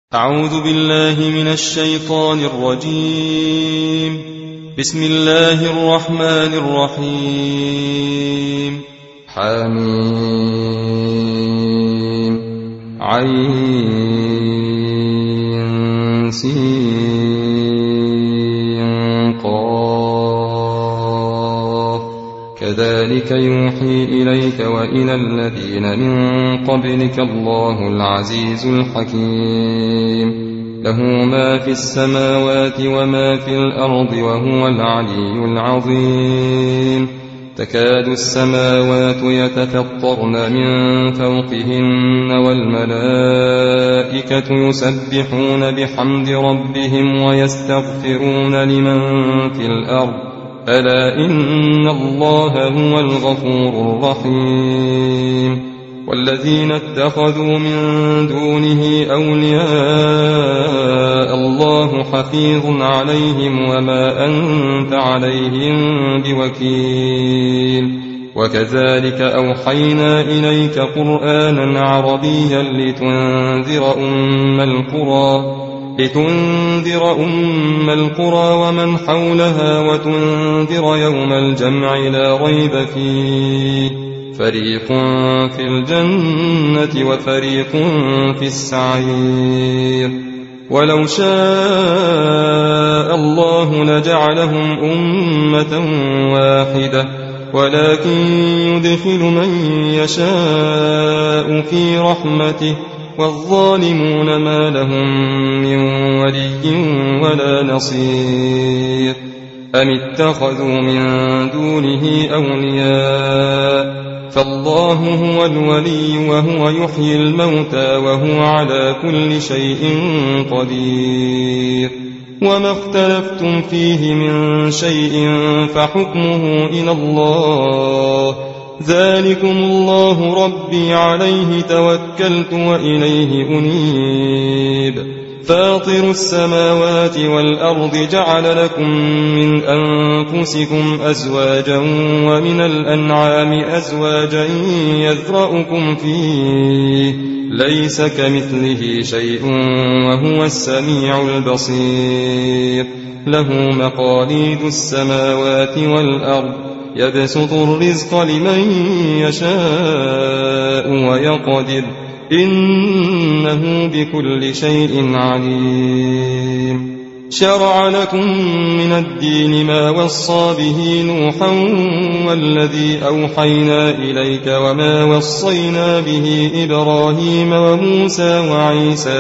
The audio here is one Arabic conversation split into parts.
أعوذ بالله من الشيطان الرجيم. بسم الله الرحمن الرحيم. حميم عين سين قاف كذلك يوحي إليك وإلى الذين من قبلك الله العزيز الحكيم له ما في السماوات وما في الأرض وهو العلي العظيم تكاد السماوات يتفطرن من فوقهن والملائكة يسبحون بحمد ربهم ويستغفرون لمن في الأرض ألا إن الله هو الغفور الرحيم والذين اتخذوا من دونه أولياء الله حفيظ عليهم وما أنت عليهم بوكيل وكذلك أوحينا إليك قرآنا عربيا لتنذر أم القرى ومن حولها وتنذر يوم الجمع لا ريب فيه فريق في الجنة وفريق في السعير ولو شاء الله لجعلهم أمة واحدة ولكن يدخل من يشاء في رحمته والظالمون ما لهم من ولي ولا نصير أم اتخذوا من دونه أولياء فالله هو الولي وهو يحيي الموتى وهو على كل شيء قدير وما اختلفتم فيه من شيء فحكمه إلى الله ذلكم الله ربي عليه توكلت وإليه أنيب فاطر السماوات والأرض جعل لكم من أنفسكم أزواجا ومن الأنعام أزواجا يذرأكم فيه ليس كمثله شيء وهو السميع البصير له مقاليد السماوات والأرض يبسط الرزق لمن يشاء ويقدر إنه بكل شيء عليم شرع لكم من الدين ما وصى به نوحا والذي أوحينا إليك وما وصينا به إبراهيم وموسى وعيسى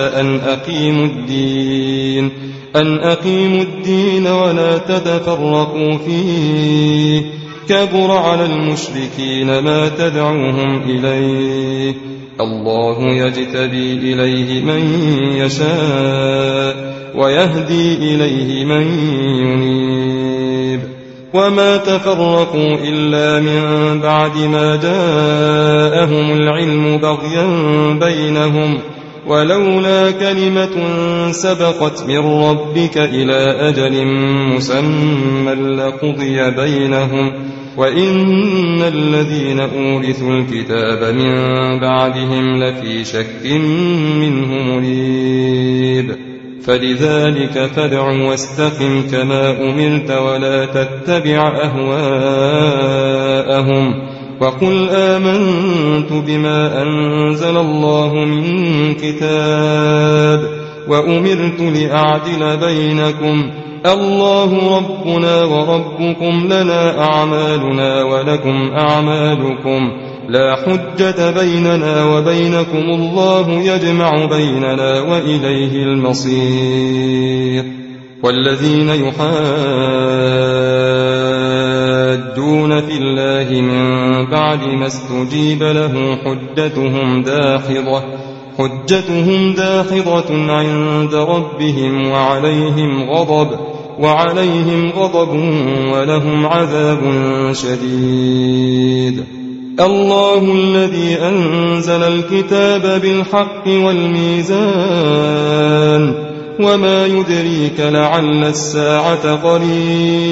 أن أقيموا الدين ولا تتفرقوا فيه كبر على المشركين ما تدعوهم إليه الله يجتبي إليه من يشاء ويهدي إليه من ينيب وما تفرقوا إلا من بعد ما جاءهم العلم بغيا بينهم ولولا كلمة سبقت من ربك إلى أجل مسمى لقضي بينهم وإن الذين أورثوا الكتاب من بعدهم لفي شك منه مريب فلذلك فادع واستقم كما أمرت ولا تتبع أهواءهم وقل آمنت بما أنزل الله من كتاب وأمرت لأعدل بينكم الله ربنا وربكم لنا أعمالنا ولكم أعمالكم لا حجة بيننا وبينكم الله يجمع بيننا وإليه المصير والذين يحاجون في الله من بعد ما استجيب له حجتهم داحضة عند ربهم وعليهم غضب ولهم عذاب شديد الله الذي أنزل الكتاب بالحق والميزان وما يدريك لعل الساعة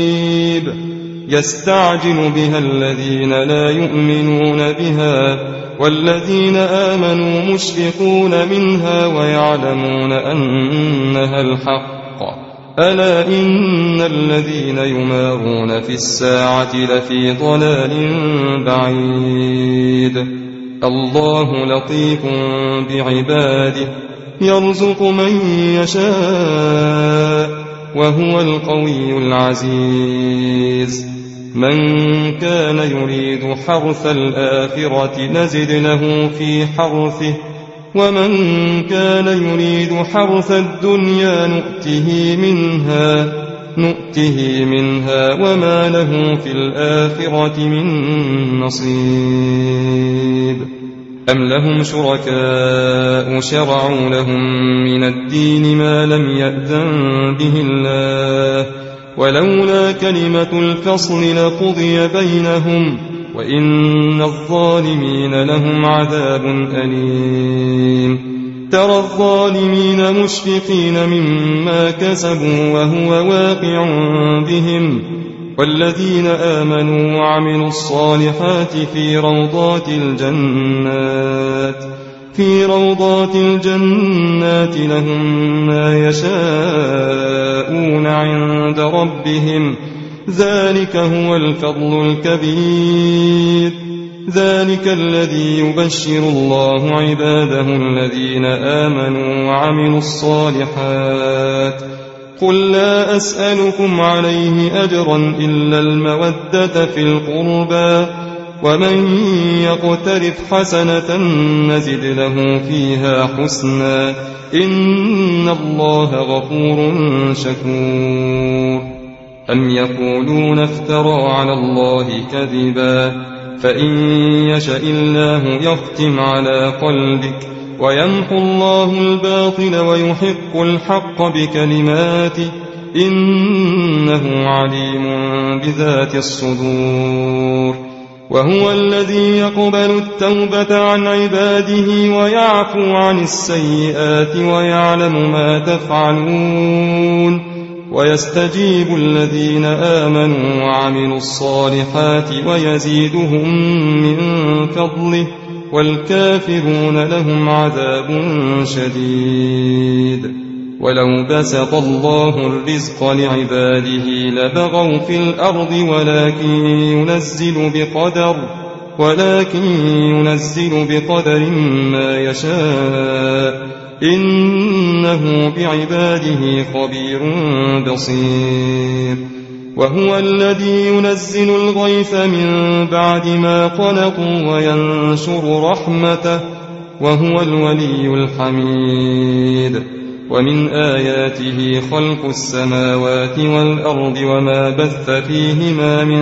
قريب يستعجل بها الذين لا يؤمنون بها والذين آمنوا مشفقون منها ويعلمون أنها الحق ألا إن الذين يمارون في الساعة لفي ضلال بعيد الله لطيف بعباده يرزق من يشاء وهو القوي العزيز من كان يريد حرث الآخرة نزد له في حرثه ومن كان يريد حرث الدنيا نؤته منها وما له في الآخرة من نصيب أم لهم شركاء شرعوا لهم من الدين ما لم يأذن به الله ولولا كلمة الفصل لقضي بينهم وإن الظالمين لهم عذاب أليم ترى الظالمين مشفقين مما كسبوا وهو واقع بهم والذين آمنوا وعملوا الصالحات في روضات الجنات لهم ما يشاءون عند ربهم ذلك هو الفضل الكبير ذلك الذي يبشر الله عباده الذين آمنوا وعملوا الصالحات قل لا أسألكم عليه أجرا إلا المودة في القربى ومن يقترف حسنة نزد له فيها حسنا إن الله غفور شكور أم يقولون افترى على الله كذبا فإن يشأ الله يختم على قلبك ويمحو الله الباطل ويحق الحق بكلماته إنه عليم بذات الصدور وهو الذي يقبل التوبة عن عباده ويعفو عن السيئات ويعلم ما تفعلون ويستجيب الذين آمنوا وعملوا الصالحات ويزيدهم من فضله والكافرون لهم عذاب شديد ولو بسط الله الرزق لعباده لبغوا في الأرض ولكن ينزل بقدر ما يشاء إنه بعباده خبير بصير وهو الذي ينزل الغيث من بعد ما قنطوا وينشر رحمته وهو الولي الحميد ومن آياته خلق السماوات والأرض وما بث فيهما من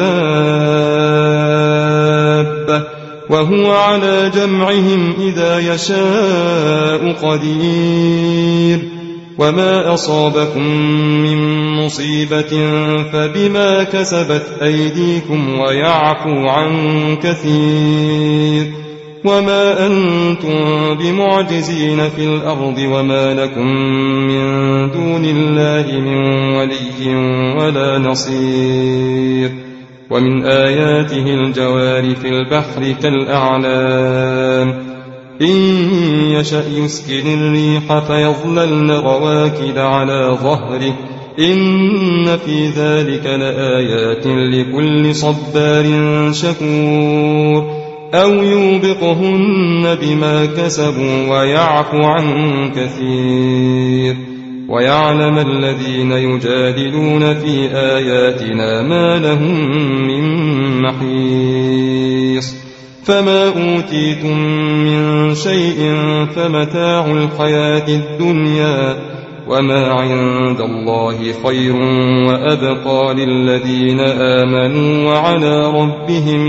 دابة وهو على جمعهم إذا يشاء قدير وما أصابكم من مصيبة فبما كسبت أيديكم ويعفو عن كثير وما أنتم بمعجزين في الأرض وما لكم من دون الله من ولي ولا نصير ومن آياته الجوار في البحر كالأعلام إن يشأ يسكن الريح فيظللن رواكد على ظهره إن في ذلك لآيات لكل صبار شكور أو يوبقهن بما كسبوا ويعفو عن كثير ويعلم الذين يجادلون في آياتنا ما لهم من محيص فما أوتيتم من شيء فمتاع الحياة الدنيا وما عند الله خير وأبقى للذين آمنوا وعلى ربهم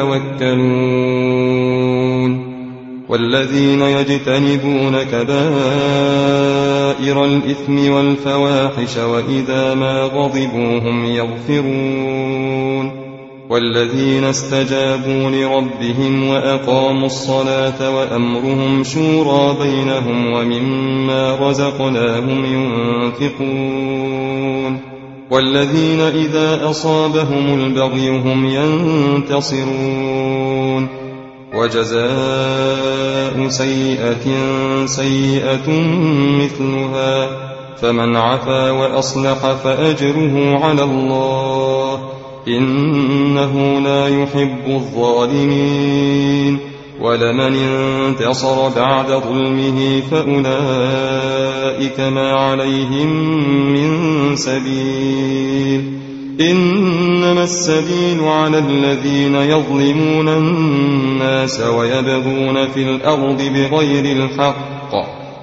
يتوكلون والذين يجتنبون كبائر الإثم والفواحش وإذا ما غضبوا هم يغفرون والذين استجابوا لربهم وأقاموا الصلاة وأمرهم شورى بينهم ومما رزقناهم ينفقون والذين إذا أصابهم البغي هم ينتصرون وجزاء سيئة سيئة مثلها، فمن عفا وأصلح فأجره على الله، إنه لا يحب الظالمين. ولمن انتصر بعد ظلمه فأولئك ما عليهم من سبيل، إنما السبيل على الذين يظلمون الناس ويبغون في الأرض بغير الحق،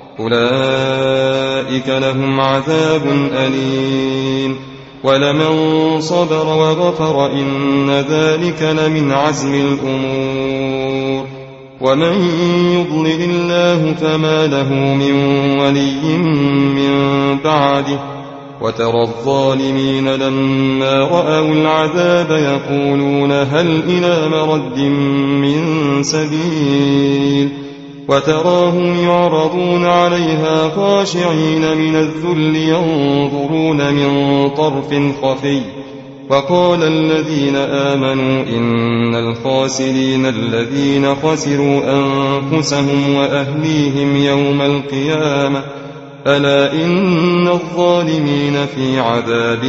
أولئك لهم عذاب أليم. ولمن صبر وغفر إن ذلك لمن عزم الأمور. ومن يضلل الله فما له من ولي من بعده. وترى الظالمين لما رأوا العذاب يقولون هل إلى مرد من سبيل، وتراهم يعرضون عليها خاشعين من الذل ينظرون من طرف خفي. وقال الذين آمنوا إن الخاسرين الذين خسروا أنفسهم وأهليهم يوم القيامة، ألا إن الظالمين في عذاب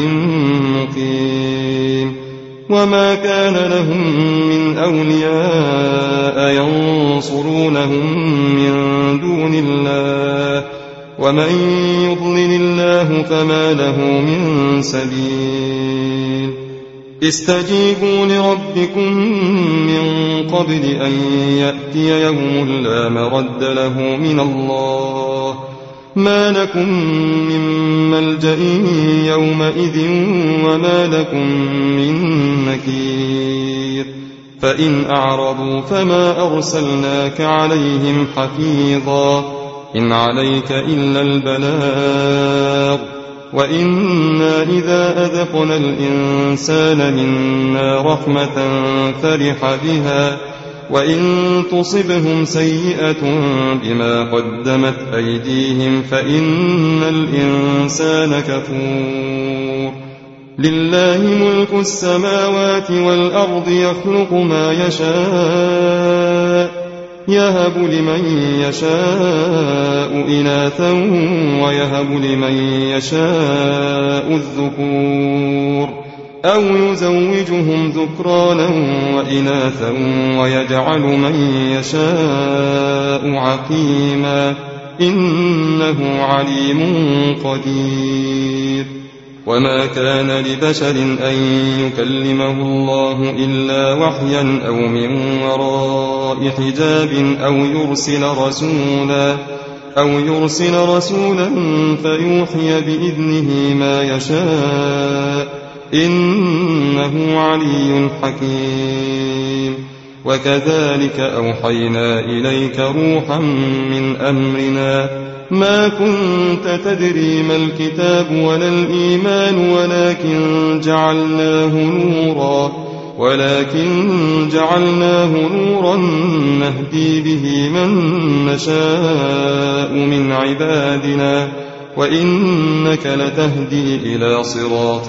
مقيم. وما كان لهم من أولياء ينصرونهم من دون الله، ومن يضلل الله فما له من سبيل. استجيبوا لربكم من قبل أن يأتي يوم لا مرد له من الله، ما لكم من ملجأ يومئذ وما لكم من نكير. فإن أعرضوا فما أرسلناك عليهم حفيظا، إن عليك إلا البلاغ. وإنا إذا أذقنا الإنسان منا رحمة فرح بها، وإن تصبهم سيئة بما قدمت أيديهم فإن الإنسان كفور. لله ملك السماوات والأرض يخلق ما يشاء، يهب لمن يشاء إناثا ويهب لمن يشاء الذكور، أو يزوجهم ذكرانا وإناثا ويجعل من يشاء عقيما، إنه عليم قدير. وما كان لبشر أن يكلمه الله إلا وحيا أو من وراء حجاب أو يرسل رسولا فيوحي بإذنه ما يشاء، إنه علي حكيم. وكذلك أوحينا إليك روحا من أمرنا، ما كنت تدري ما الكتاب ولا الإيمان ولكن جعلناه نورا نهدي به من نشاء من عبادنا، وإنك لتهدي إلى صراط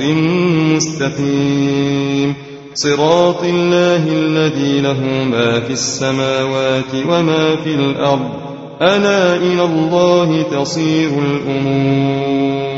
مستقيم، صراط الله الذي له ما في السماوات وما في الأرض، ألا إلى الله تصير الأمور.